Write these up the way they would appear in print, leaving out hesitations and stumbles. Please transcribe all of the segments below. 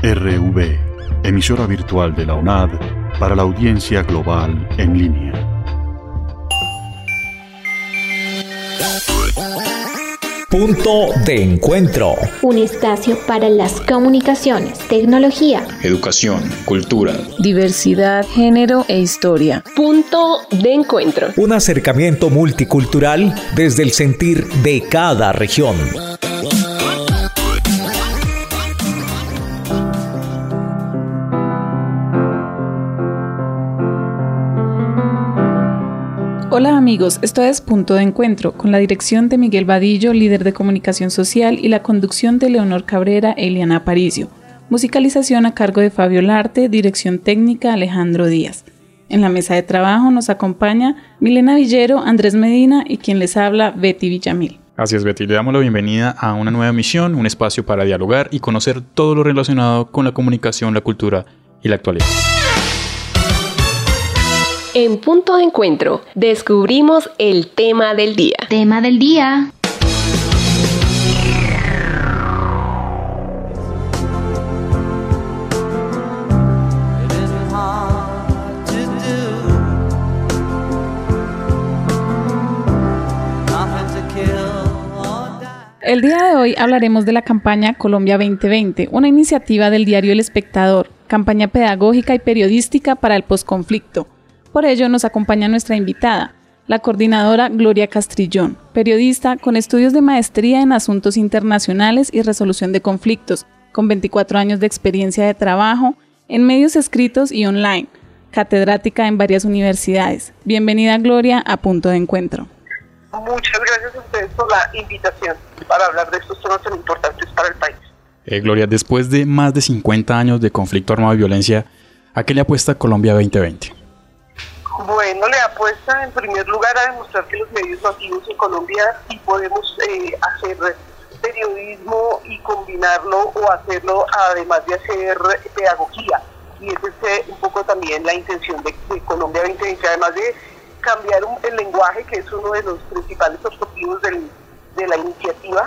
RV, emisora virtual de la UNAD para la audiencia global en línea. Punto de encuentro. Un espacio para las comunicaciones, tecnología, educación, cultura, diversidad, género e historia. Punto de encuentro. Un acercamiento multicultural desde el sentir de cada región. Hola amigos, esto es Punto de Encuentro, con la dirección de Miguel Vadillo, líder de comunicación social, y la conducción de Leonor Cabrera e Eliana Aparicio. Musicalización a cargo de Fabio Larte, dirección técnica Alejandro Díaz. En la mesa de trabajo nos acompaña Milena Villero, Andrés Medina y quien les habla, Betty Villamil. Así es, Betty, le damos la bienvenida a una nueva emisión, un espacio para dialogar y conocer todo lo relacionado con la comunicación, la cultura y la actualidad. En Punto de Encuentro descubrimos el tema del día. Tema del día. El día de hoy hablaremos de la campaña Colombia 2020, una iniciativa del diario El Espectador, campaña pedagógica y periodística para el posconflicto. Por ello nos acompaña nuestra invitada, la coordinadora Gloria Castrillón, periodista con estudios de maestría en asuntos internacionales y resolución de conflictos, con 24 años de experiencia de trabajo en medios escritos y online, catedrática en varias universidades. Bienvenida, Gloria, a Punto de Encuentro. Muchas gracias a ustedes por la invitación para hablar de estos temas tan importantes para el país. Gloria, después de más de 50 años de conflicto armado y violencia, ¿a qué le apuesta Colombia 2020? Bueno, le apuesta en primer lugar a demostrar que los medios masivos en Colombia sí podemos hacer periodismo y combinarlo o hacerlo además de hacer pedagogía. Y esa es un poco también la intención de Colombia 2020, además de cambiar el lenguaje, que es uno de los principales objetivos de la iniciativa,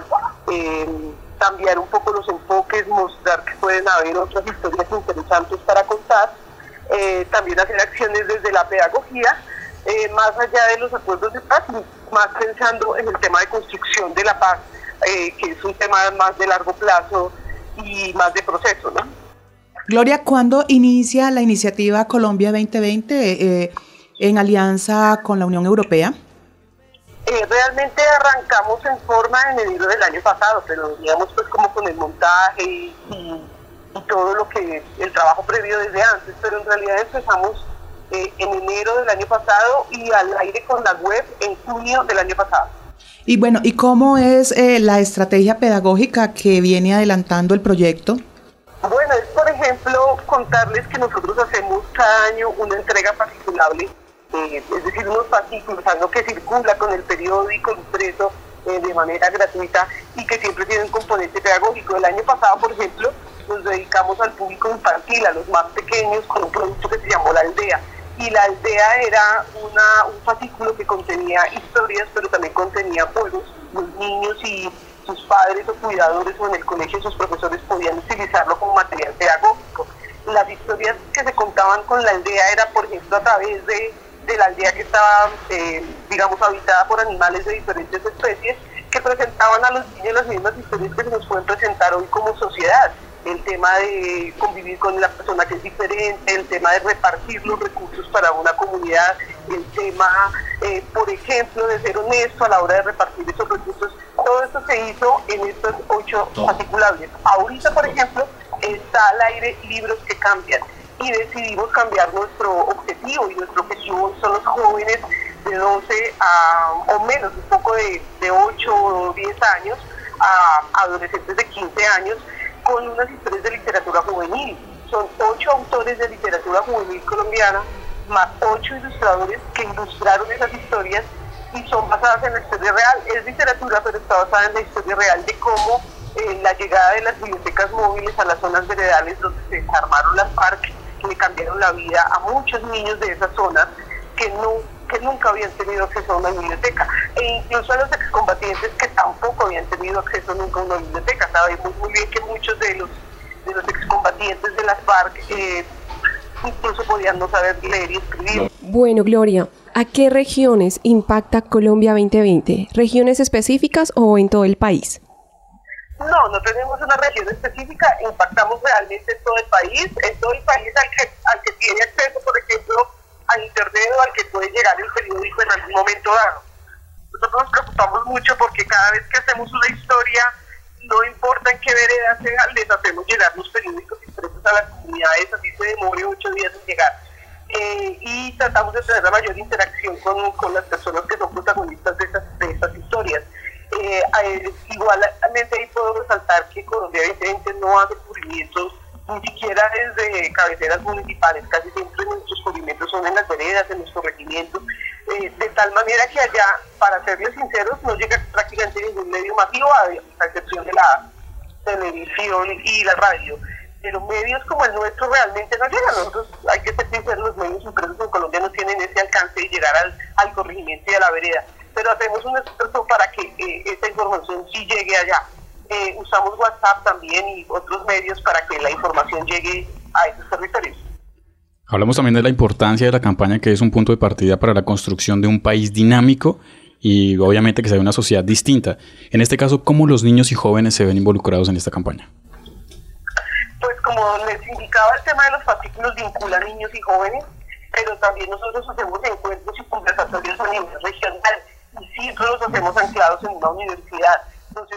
cambiar un poco los enfoques, mostrar que pueden haber otras historias interesantes para contar. También hacer acciones desde la pedagogía, más allá de los acuerdos de paz, más pensando en el tema de construcción de la paz, que es un tema más de largo plazo y más de proceso, ¿no? Gloria, ¿cuándo inicia la iniciativa Colombia 2020 en alianza con la Unión Europea? Realmente arrancamos en forma en enero del año pasado, pero digamos pues como con el montaje y todo lo que el trabajo previo desde antes, pero en realidad empezamos en enero del año pasado y al aire con la web en junio del año pasado. Y bueno, ¿y cómo es la estrategia pedagógica que viene adelantando el proyecto? Bueno, es por ejemplo contarles que nosotros hacemos cada año una entrega fasciculable, es decir, unos fascículos, algo que circula con el periódico impreso de manera gratuita y que siempre tiene un componente pedagógico. El año pasado, por ejemplo, nos dedicamos al público infantil, a los más pequeños, con un producto que se llamó La Aldea. Y La Aldea era un fascículo que contenía historias, pero también contenía juegos. Los niños y sus padres o cuidadores o en el colegio sus profesores podían utilizarlo como material pedagógico. Las historias que se contaban con La Aldea era, por ejemplo, a través de la aldea que estaba, digamos, habitada por animales de diferentes especies, que presentaban a los niños las mismas historias que se nos pueden presentar hoy como sociedad. El tema de convivir con la persona que es diferente, el tema de repartir los recursos para una comunidad, el tema, por ejemplo, de ser honesto a la hora de repartir esos recursos. Todo esto se hizo en estos 8 fasciculables. Ahorita, por ejemplo, está al aire Libros que Cambian y decidimos cambiar nuestro objetivo, y nuestro objetivo son los jóvenes de 12 o menos, un poco de 8 o 10 años, a adolescentes de 15 años, con unas historias de literatura juvenil. Son 8 autores de literatura juvenil colombiana, más 8 ilustradores que ilustraron esas historias y son basadas en la historia real. Es literatura, pero está basada en la historia real de cómo la llegada de las bibliotecas móviles a las zonas veredales donde se desarmaron las FARC le cambiaron la vida a muchos niños de esas zonas que nunca habían tenido acceso a una biblioteca, e incluso a los excombatientes que tampoco habían tenido acceso nunca a una biblioteca. Sabemos muy bien que muchos de los los excombatientes de las FARC incluso podían no saber leer y escribir. Bueno, Gloria, ¿a qué regiones impacta Colombia 2020? ¿Regiones específicas o en todo el país? No tenemos una región específica, impactamos realmente en todo el país al que tiene acceso, por ejemplo, al internet o al que puede llegar el periódico en algún momento dado. Nosotros nos preocupamos mucho porque cada vez que hacemos una historia, no importa en qué vereda sea, les hacemos llegar los periódicos impresos a las comunidades, así se demore 8 días en llegar. Y tratamos de tener la mayor interacción con las personas que son protagonistas de estas historias. Igualmente ahí puedo resaltar que Colombia 2020 no hace cubrimientos ni siquiera desde cabeceras municipales, casi siempre nuestros cubrimientos son en las veredas, en nuestros regimientos, de tal manera que allá, para serles sinceros, no llega prácticamente ningún medio masivo, a excepción de la televisión y la radio. Pero medios como el nuestro realmente no llegan. Nosotros, hay que ser sinceros, los medios impresos en Colombia no tienen ese alcance de llegar al corregimiento y a la vereda. Pero hacemos un esfuerzo para que esta información sí llegue allá. Usamos WhatsApp también y otros medios para que la información llegue a esos territorios. Hablamos también de la importancia de la campaña, que es un punto de partida para la construcción de un país dinámico y obviamente que sea una sociedad distinta. En este caso, ¿cómo los niños y jóvenes se ven involucrados en esta campaña? Pues como les indicaba, el tema de los fascículos vincula a niños y jóvenes, pero también nosotros hacemos encuentros y conversatorios a nivel regional y siempre los hacemos anclados en una universidad. Entonces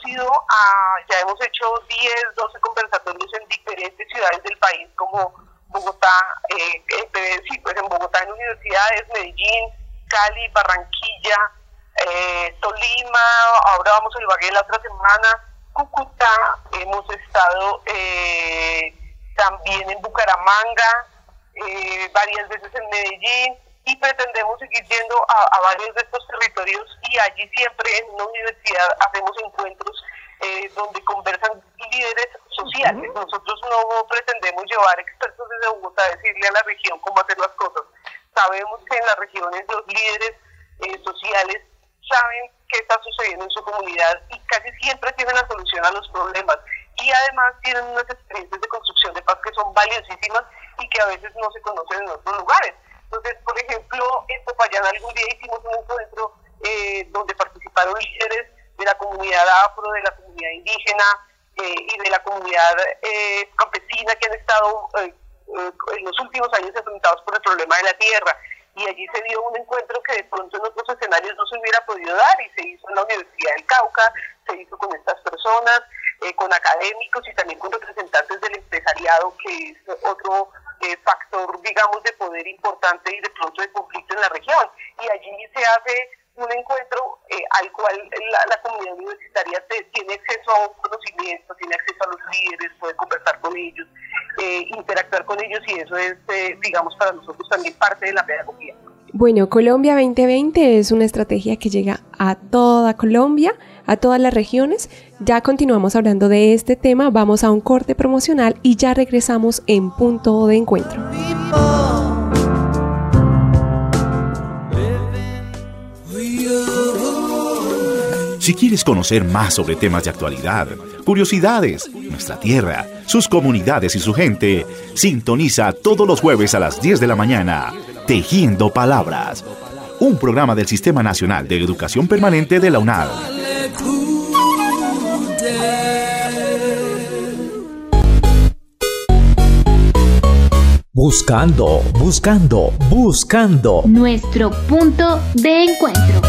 ya hemos hecho 10, 12 conversatorios en diferentes ciudades del país, como Bogotá, pues en Bogotá en universidades, Medellín, Cali, Barranquilla, Tolima, ahora vamos a Ibagué la otra semana, Cúcuta, hemos estado también en Bucaramanga, varias veces en Medellín, y pretendemos seguir yendo a varios de estos territorios, y allí siempre en una universidad hacemos encuentros donde conversan líderes sociales. Nosotros no pretendemos llevar expertos desde Bogotá a decirle a la región cómo hacer las cosas. Sabemos que en las regiones los líderes sociales saben qué está sucediendo en su comunidad y casi siempre tienen la solución a los problemas, y además tienen unas experiencias de construcción de paz que son valiosísimas y que a veces no se conocen en otros lugares. Entonces, por ejemplo, en Popayán algún día hicimos un encuentro donde participaron líderes de la comunidad afro, de la comunidad indígena y de la comunidad campesina que han estado en los últimos años enfrentados por el problema de la tierra. Y allí se dio un encuentro que de pronto en otros escenarios no se hubiera podido dar, y se hizo en la Universidad del Cauca, se hizo con estas personas, con académicos y también con representantes del empresariado, que es otro factor, digamos, de poder importante y de pronto de conflicto en la región. Y allí se hace un encuentro al cual la comunidad universitaria tiene acceso a un conocimiento, tiene acceso a los líderes, puede conversar con ellos, interactuar con ellos, y eso es, digamos, para nosotros también parte de la pedagogía. Bueno, Colombia 2020 es una estrategia que llega a toda Colombia, a todas las regiones. Ya continuamos hablando de este tema, vamos a un corte promocional y ya regresamos en Punto de Encuentro. Si quieres conocer más sobre temas de actualidad, curiosidades, nuestra tierra, sus comunidades y su gente, sintoniza todos los jueves a las 10 de la mañana, Tejiendo Palabras, un programa del Sistema Nacional de Educación Permanente de la UNAD. Buscando nuestro punto de encuentro.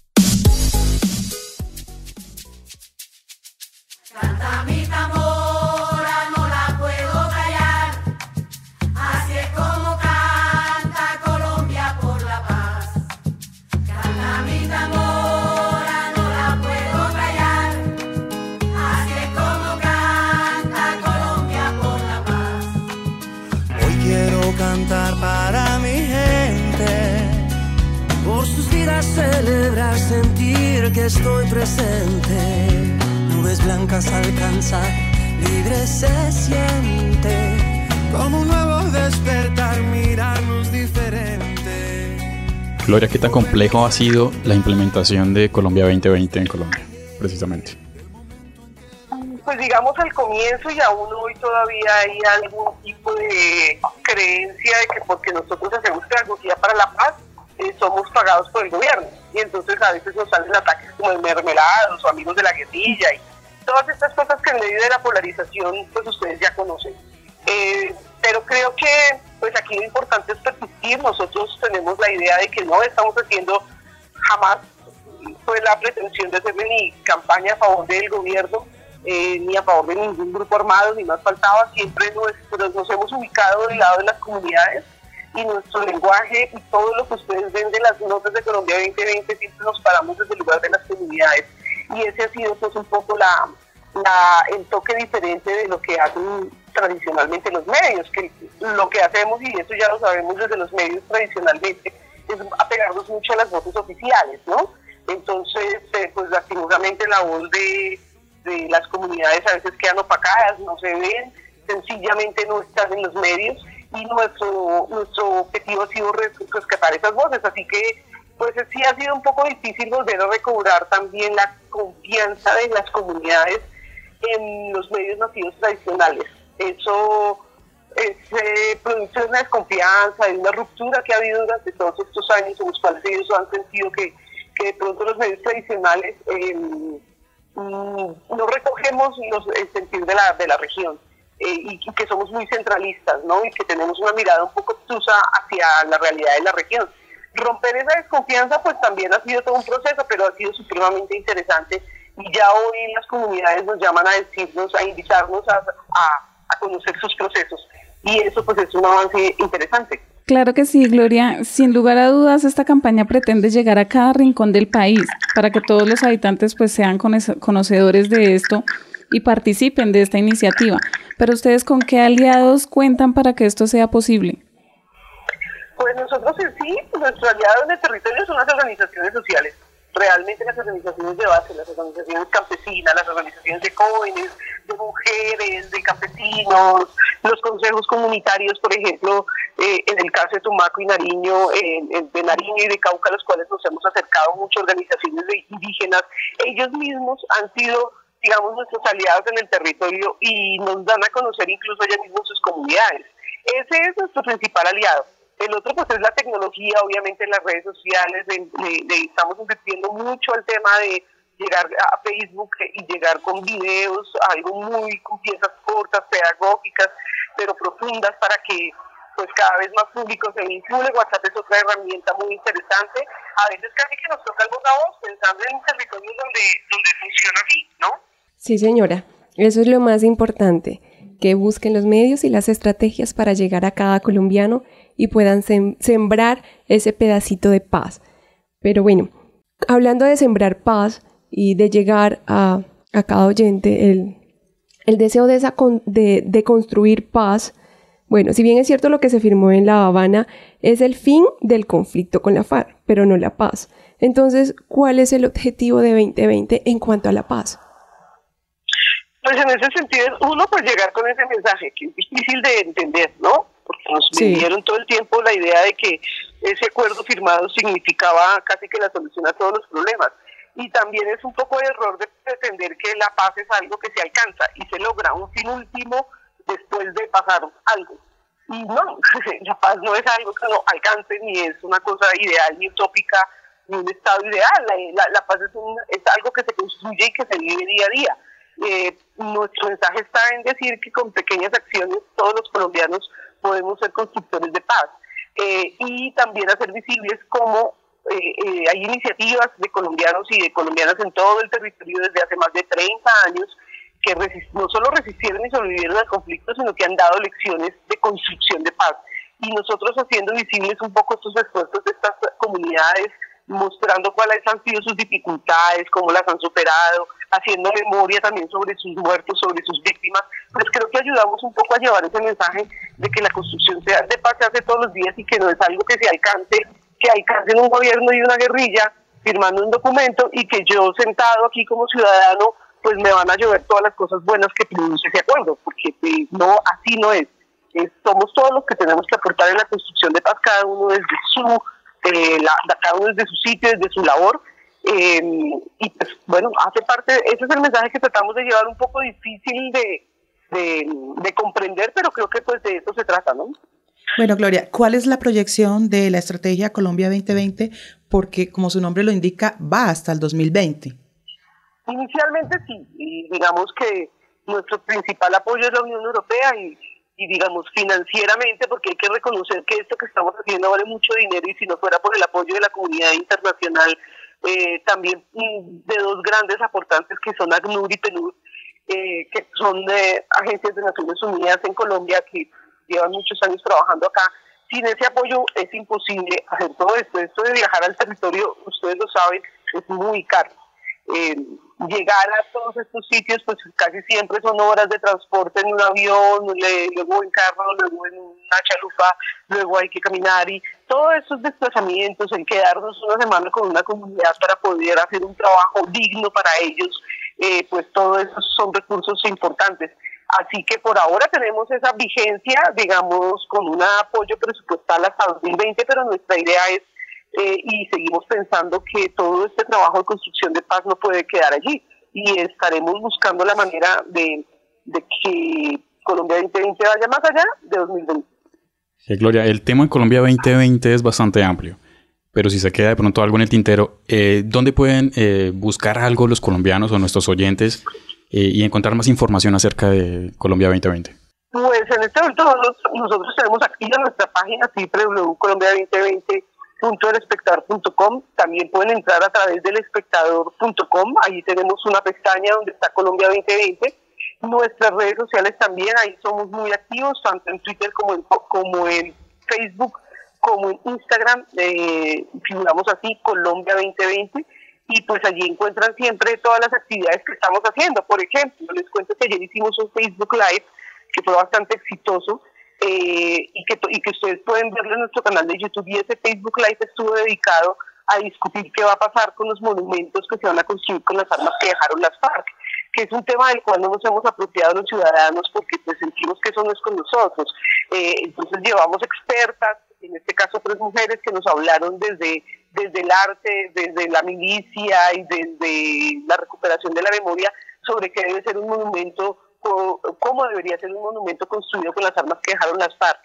Para mi gente, por sus vidas celebrar, sentir que estoy presente. Nubes blancas alcanzar, libre se siente, como un nuevo despertar, mirarnos diferente. Gloria, ¿qué tan complejo ha sido la implementación de Colombia 2020 en Colombia, precisamente? pues digamos al comienzo y aún hoy todavía hay algún tipo de creencia de que porque nosotros hacemos pedagogía para la paz, somos pagados por el gobierno. Y entonces a veces nos salen ataques como de mermelados o amigos de la guerrilla y todas estas cosas que en medio de la polarización pues ustedes ya conocen. Pero creo que pues aquí lo importante es persistir. Nosotros tenemos la idea de que no estamos haciendo, jamás fue la pretensión de hacerle ni campaña a favor del gobierno, ni a favor de ningún grupo armado, ni más faltaba. Siempre nos hemos ubicado del lado de las comunidades y nuestro lenguaje y todo lo que ustedes ven de las notas de Colombia 2020 siempre nos paramos desde el lugar de las comunidades, y ese ha sido pues un poco el toque diferente de lo que hacen tradicionalmente los medios, que lo que hacemos, y eso ya lo sabemos desde los medios tradicionalmente, es apegarnos mucho a las voces oficiales, ¿no? Entonces, pues lastimosamente la voz de las comunidades a veces quedan opacadas, no se ven, sencillamente no están en los medios, y nuestro objetivo ha sido rescatar esas voces, así que pues sí ha sido un poco difícil volver a recobrar también la confianza de las comunidades en los medios masivos tradicionales. Eso produce una desconfianza y una ruptura que ha habido durante todos estos años, en los cuales ellos han sentido que de pronto los medios tradicionales no recogemos el sentir de la región, y que somos muy centralistas, ¿no? Y que tenemos una mirada un poco obtusa hacia la realidad de la región. Romper esa desconfianza pues también ha sido todo un proceso, pero ha sido supremamente interesante, y ya hoy las comunidades nos llaman a decirnos, a invitarnos a conocer sus procesos, y eso pues es un avance interesante. Claro que sí, Gloria. Sin lugar a dudas, esta campaña pretende llegar a cada rincón del país para que todos los habitantes pues sean conocedores de esto y participen de esta iniciativa. Pero ustedes, ¿con qué aliados cuentan para que esto sea posible? Pues nosotros en sí, nuestros aliados en el territorio son las organizaciones sociales. Realmente las organizaciones de base, las organizaciones campesinas, las organizaciones de jóvenes, de mujeres, de campesinos, los consejos comunitarios, por ejemplo, en el caso de Tumaco y Nariño, de Nariño y de Cauca, a los cuales nos hemos acercado mucho, organizaciones de indígenas, ellos mismos han sido, digamos, nuestros aliados en el territorio y nos dan a conocer incluso ellos mismos sus comunidades. Ese es nuestro principal aliado. El otro pues es la tecnología, obviamente en las redes sociales, estamos invirtiendo mucho al tema de llegar a Facebook y llegar con videos, algo con piezas cortas, pedagógicas, pero profundas, para que pues cada vez más público se vincule. WhatsApp es otra herramienta muy interesante, a veces casi que nos toca el voz a voz, pensando en territorios donde funciona así, ¿no? Sí, señora, eso es lo más importante, que busquen los medios y las estrategias para llegar a cada colombiano y puedan sembrar ese pedacito de paz. Pero bueno, hablando de sembrar paz y de llegar a cada oyente, el deseo de construir paz, bueno, si bien es cierto lo que se firmó en La Habana, es el fin del conflicto con la FARC, pero no la paz. Entonces, ¿cuál es el objetivo de 2020 en cuanto a la paz? Pues en ese sentido, uno, pues llegar con ese mensaje, que es difícil de entender, ¿no? Porque nos vendieron todo el tiempo la idea de que ese acuerdo firmado significaba casi que la solución a todos los problemas. Y también es un poco de error de pretender que la paz es algo que se alcanza y se logra un fin último después de pasar algo. Y no, la paz no es algo que no alcance, ni es una cosa ideal, ni utópica, ni un estado ideal. La paz es algo que se construye y que se vive día a día. Nuestro mensaje está en decir que con pequeñas acciones todos los colombianos podemos ser constructores de paz, y también hacer visibles cómo hay iniciativas de colombianos y de colombianas en todo el territorio desde hace más de 30 años que no solo resistieron y sobrevivieron al conflicto, sino que han dado lecciones de construcción de paz. Y nosotros haciendo visibles un poco estos esfuerzos de estas comunidades, mostrando cuáles han sido sus dificultades, cómo las han superado, haciendo memoria también sobre sus muertos, sobre sus víctimas, pues creo que ayudamos un poco a llevar ese mensaje de que la construcción de paz se hace todos los días y que no es algo que se alcance, que alcancen un gobierno y una guerrilla firmando un documento y que yo sentado aquí como ciudadano pues me van a llover todas las cosas buenas que produce ese acuerdo, porque no, así no es. Somos todos los que tenemos que aportar en la construcción de paz, cada uno desde cada uno desde su sitio, desde su labor, Y pues bueno, hace parte, ese es el mensaje que tratamos de llevar, un poco difícil de comprender, pero creo que pues de eso se trata, ¿no? Bueno, Gloria, ¿cuál es la proyección de la estrategia Colombia 2020? Porque, como su nombre lo indica, va hasta el 2020. Inicialmente sí, y digamos que nuestro principal apoyo es la Unión Europea y digamos financieramente, porque hay que reconocer que esto que estamos haciendo vale mucho dinero, y si no fuera por el apoyo de la comunidad internacional, también de dos grandes aportantes que son ACNUR y PNUD, que son agencias de Naciones Unidas en Colombia que llevan muchos años trabajando acá. Sin ese apoyo es imposible hacer todo esto. Esto de viajar al territorio, ustedes lo saben, es muy caro. Llegar a todos estos sitios, pues casi siempre son horas de transporte en un avión, luego en carro, luego en una chalupa, luego hay que caminar, y todos esos desplazamientos, el quedarnos una semana con una comunidad para poder hacer un trabajo digno para ellos, pues todos esos son recursos importantes. Así que por ahora tenemos esa vigencia, digamos, con un apoyo presupuestal hasta 2020, pero nuestra idea es, y seguimos pensando, que todo este trabajo de construcción de paz no puede quedar allí, y estaremos buscando la manera de que Colombia 2020 vaya más allá de 2020. Sí, Gloria, el tema en Colombia 2020 es bastante amplio, pero si se queda de pronto algo en el tintero, ¿dónde pueden buscar algo los colombianos o nuestros oyentes y encontrar más información acerca de Colombia 2020? Pues en este momento nosotros tenemos activa nuestra página www.colombia2020.elespectador.com. También pueden entrar a través del espectador.com. Allí tenemos una pestaña donde está Colombia 2020. Nuestras redes sociales también, ahí somos muy activos, tanto en Twitter como en Facebook, como en Instagram. Figuramos así, Colombia 2020. Y pues allí encuentran siempre todas las actividades que estamos haciendo. Por ejemplo, les cuento que ayer hicimos un Facebook Live que fue bastante exitoso, y que ustedes pueden verlo en nuestro canal de YouTube, y ese Facebook Live estuvo dedicado a discutir qué va a pasar con los monumentos que se van a construir con las armas que dejaron las FARC, que es un tema del cual no nos hemos apropiado los ciudadanos porque pues sentimos que eso no es con nosotros. Entonces llevamos expertas, en este caso 3 mujeres, que nos hablaron desde el arte, desde la milicia y desde la recuperación de la memoria, sobre qué debe ser un monumento, cómo debería ser un monumento construido con las armas que dejaron las FARC,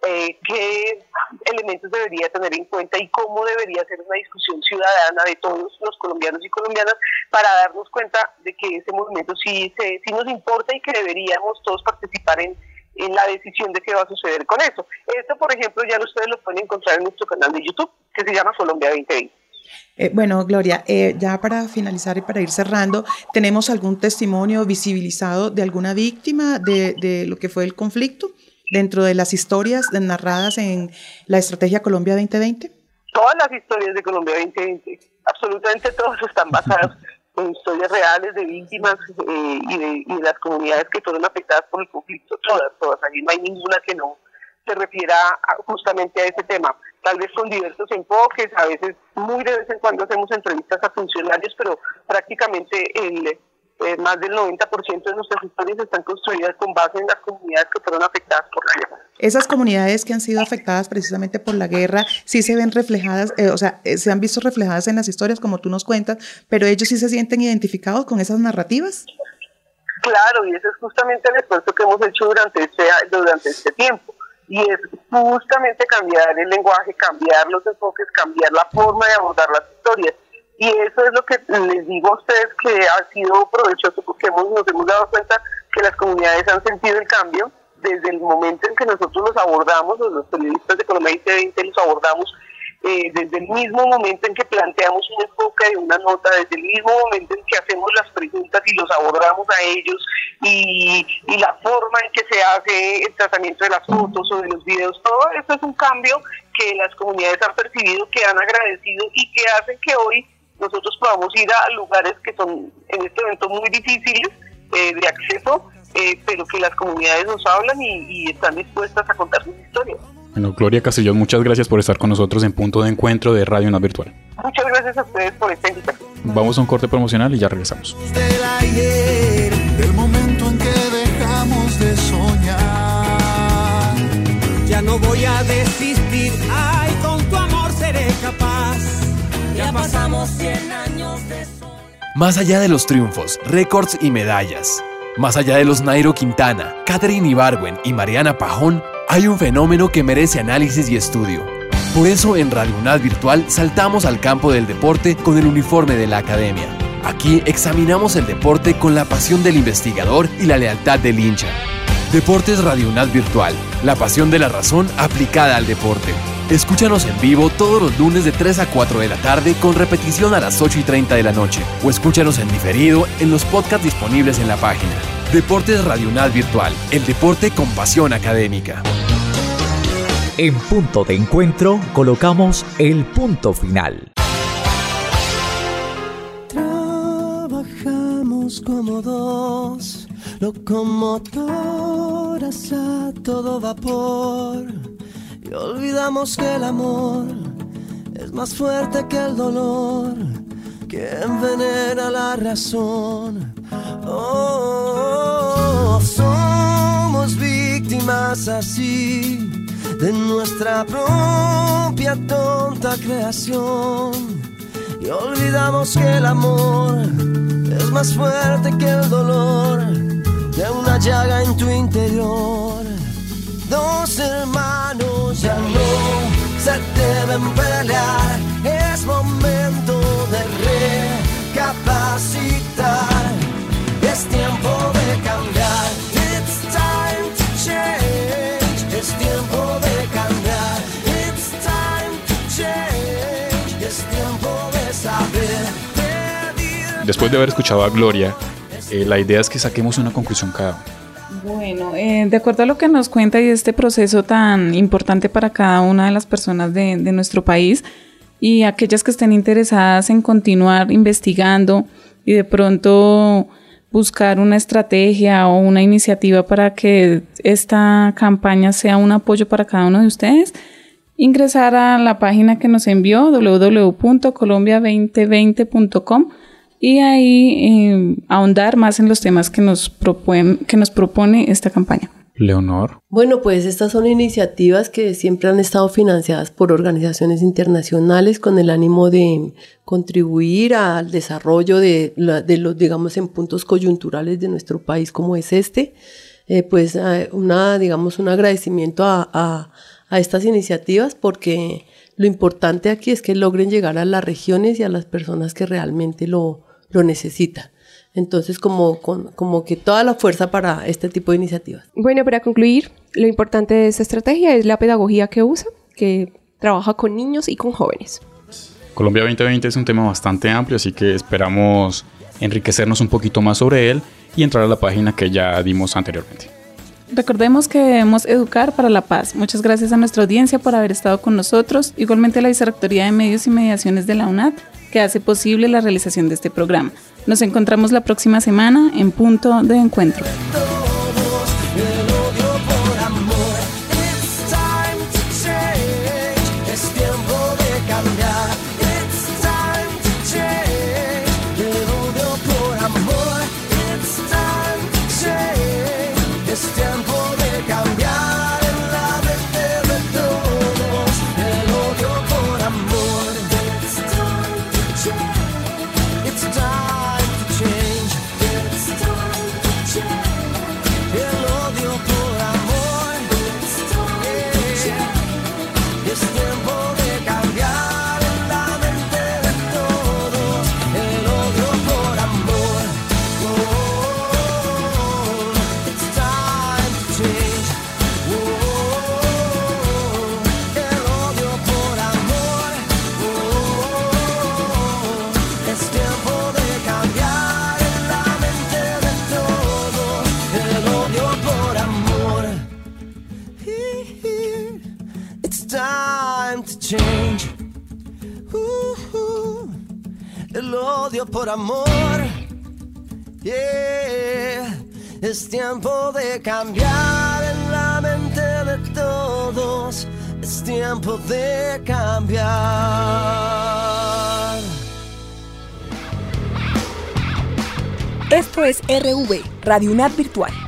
qué elementos debería tener en cuenta y cómo debería ser una discusión ciudadana de todos los colombianos y colombianas para darnos cuenta de que ese monumento sí nos importa y que deberíamos todos participar en la decisión de qué va a suceder con eso. Esto, por ejemplo, ya ustedes lo pueden encontrar en nuestro canal de YouTube, que se llama Colombia 2020. Bueno, Gloria, ya para finalizar y para ir cerrando, ¿tenemos algún testimonio visibilizado de alguna víctima de lo que fue el conflicto dentro de las historias narradas en la estrategia Colombia 2020? Todas las historias de Colombia 2020, absolutamente todas, están basadas en historias reales de víctimas y de las comunidades que fueron afectadas por el conflicto, todas. Allí no hay ninguna que no se refiera justamente a ese tema, tal vez con diversos enfoques. A veces, muy de vez en cuando hacemos entrevistas a funcionarios, pero prácticamente más del 90% de nuestras historias están construidas con base en las comunidades que fueron afectadas por la guerra. Esas comunidades que han sido afectadas precisamente por la guerra, sí se ven reflejadas, se han visto reflejadas en las historias como tú nos cuentas, pero ellos sí se sienten identificados con esas narrativas. Claro, y ese es justamente el esfuerzo que hemos hecho durante este tiempo. Y es justamente cambiar el lenguaje, cambiar los enfoques, cambiar la forma de abordar las historias. Y eso es lo que les digo a ustedes, que ha sido provechoso, porque nos hemos dado cuenta que las comunidades han sentido el cambio desde el momento en que nosotros los abordamos, los periodistas de Colombia 2020 los abordamos, desde el mismo momento en que planteamos un enfoque de una nota, desde el mismo momento en que hacemos las preguntas y los abordamos a ellos, y la forma en que se hace el tratamiento de las fotos o de los videos, todo eso es un cambio que las comunidades han percibido, que han agradecido y que hacen que hoy nosotros podamos ir a lugares que son en este momento muy difíciles de acceso, pero que las comunidades nos hablan y están dispuestas a contar sus historias. Bueno, Gloria Castellón, muchas gracias por estar con nosotros en Punto de Encuentro de Radio UNAD Virtual. Muchas gracias a ustedes por esta invitación. Vamos a un corte promocional y ya regresamos. Del ayer, del momento en que dejamos de soñar, ya no voy a desistir, ay, con tu amor seré capaz. Ya pasamos 100 años. Más allá de los triunfos, récords y medallas, más allá de los Nairo Quintana, Katherine Ibargüen y Mariana Pajón, hay un fenómeno que merece análisis y estudio. Por eso en Radio UNAD Virtual saltamos al campo del deporte con el uniforme de la academia. Aquí examinamos el deporte con la pasión del investigador y la lealtad del hincha. Deportes Radio UNAD Virtual, la pasión de la razón aplicada al deporte. Escúchanos en vivo todos los lunes de 3 a 4 de la tarde con repetición a las 8:30 de la noche o escúchanos en diferido en los podcasts disponibles en la página. Deportes Radio UNAD Virtual, el deporte con pasión académica. En Punto de Encuentro colocamos el punto final. Trabajamos como dos locomotoras a todo vapor y olvidamos que el amor es más fuerte que el dolor, que envenena la razón. Oh, somos víctimas así de nuestra propia tonta creación y olvidamos que el amor es más fuerte que el dolor de una llaga en tu interior. Dos hermanos ya no se deben pelear, es momento de recapacitar, es tiempo de cambiar. It's time to change, es tiempo de cambiar. It's time to change, es tiempo de saber pedir. Después de haber escuchado a Gloria, la idea es que saquemos una conclusión cada uno. Bueno, de acuerdo a lo que nos cuenta y este proceso tan importante para cada una de las personas de nuestro país y aquellas que estén interesadas en continuar investigando y de pronto buscar una estrategia o una iniciativa para que esta campaña sea un apoyo para cada uno de ustedes, ingresar a la página que nos envió www.colombia2020.com y ahí ahondar más en los temas que nos propone esta campaña. Leonor. Bueno, pues estas son iniciativas que siempre han estado financiadas por organizaciones internacionales con el ánimo de contribuir al desarrollo de los, digamos, en puntos coyunturales de nuestro país como es este. Un agradecimiento a estas iniciativas porque lo importante aquí es que logren llegar a las regiones y a las personas que realmente lo necesitan. Entonces, como que toda la fuerza para este tipo de iniciativas. Bueno, para concluir, lo importante de esta estrategia es la pedagogía que usa, que trabaja con niños y con jóvenes. Colombia 2020 es un tema bastante amplio, así que esperamos enriquecernos un poquito más sobre él y entrar a la página que ya dimos anteriormente. Recordemos que debemos educar para la paz. Muchas gracias a nuestra audiencia por haber estado con nosotros. Igualmente a la Vicerrectoría de Medios y Mediaciones de la UNAD, que hace posible la realización de este programa. Nos encontramos la próxima semana en Punto de Encuentro. El odio por amor, yeah. Es tiempo de cambiar en la mente de todos. Es tiempo de cambiar. Esto es RV, Radio UNAD Virtual.